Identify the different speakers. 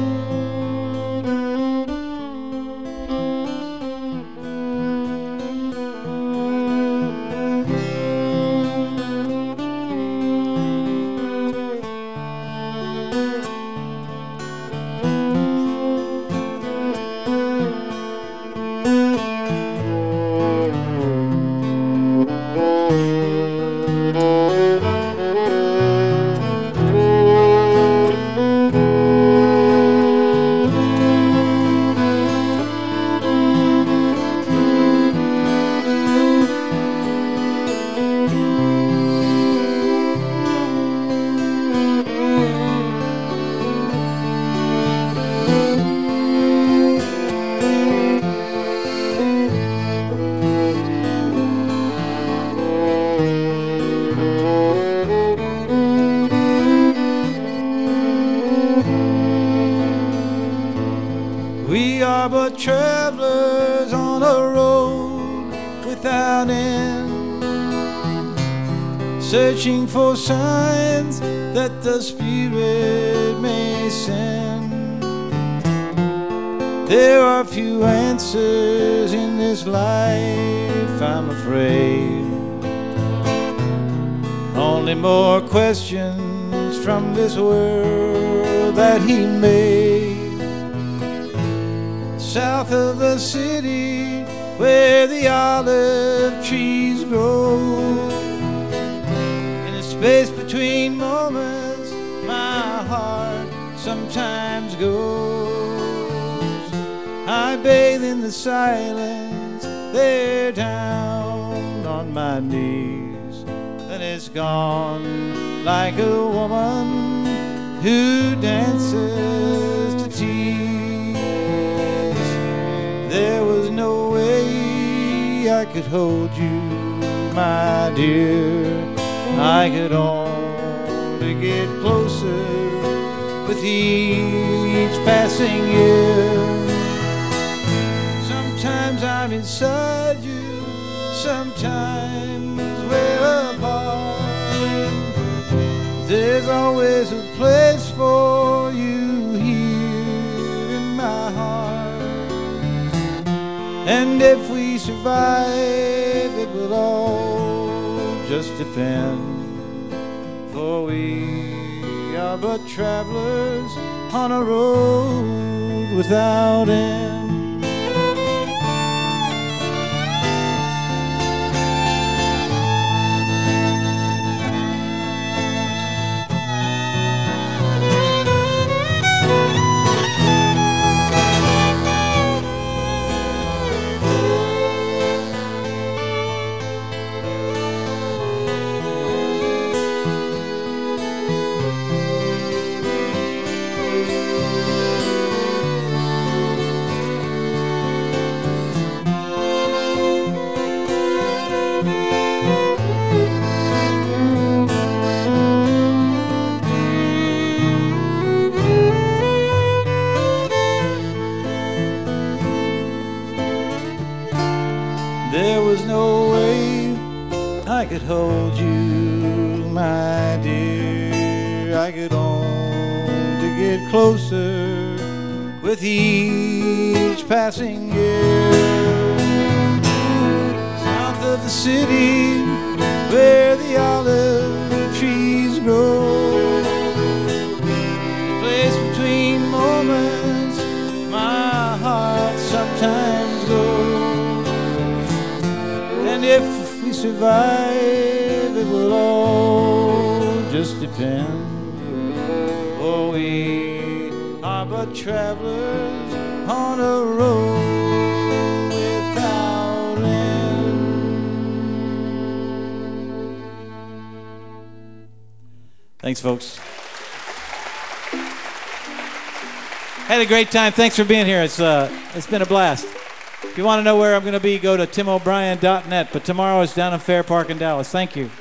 Speaker 1: We are but travelers on a road without end, searching for signs that the Spirit may send. There are few answers in this life, I'm afraid. Only more questions from this world that He made. South of the city, where the olive trees grow, in the space between moments, my heart sometimes goes. I bathe in the silence, there down on my knees. Then it's gone like a woman who dances to tease. There was no way I could hold you, my dear. I could only get closer with each passing year. Sometimes I'm inside you, sometimes we're apart. There's always a place for you here in my heart. And if we survive, it will all just depend. For we are but travelers on a road without end. There was no way I could hold you, my dear. I could only get closer with each passing year. South of the city, where the olive trees grow, the place between moments, my heart sometimes goes. And if we survive, it will all just depend. For we are but travelers on a road without end. Thanks, folks. Had a great time. Thanks for being here. It's been a blast. If you want to know where I'm going to be, go to timobrien.net. But tomorrow is down in Fair Park in Dallas. Thank you.